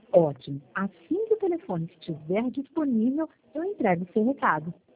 Ótimo. Assim que o telefone estiver disponível, eu entrego seu recado.